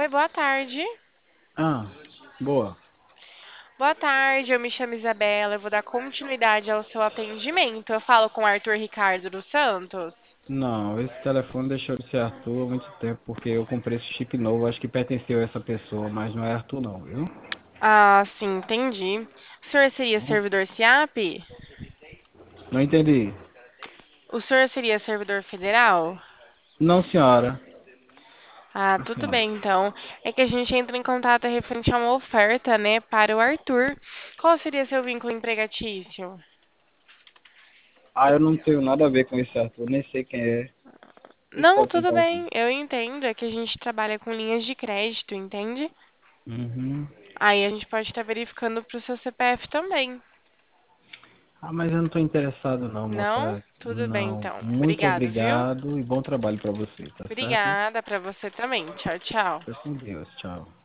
Oi, boa tarde. Ah, boa. Boa tarde, eu me chamo Isabela, eu vou dar continuidade ao seu atendimento. Eu falo com o Arthur Ricardo dos Santos. Não, esse telefone deixou de ser Arthur há muito tempo, porque eu comprei esse chip novo, acho que pertenceu a essa pessoa, mas não é Arthur não, viu? Ah, sim, entendi. O senhor seria servidor SIAP? Não entendi. O senhor seria servidor federal? Não, senhora. Ah, Não, tudo senhora. bem, então. É que a gente entra em contato referente a uma oferta, né, para o Arthur. Qual seria seu vínculo empregatício? Ah, eu não tenho nada a ver com esse Arthur, nem sei quem é. Vocês Não, podem tudo tentar outro. bem, eu entendo. É que a gente trabalha com linhas de crédito, entende? Uhum. Aí a gente pode estar verificando para o seu CPF também. Ah, mas eu não estou interessado não, Não? moça. Tudo bem, Não. então. Muito Obrigado, viu? obrigado e bom trabalho para você, tá certo? Obrigada para você também. Tchau, tchau. Fica com Deus, tchau.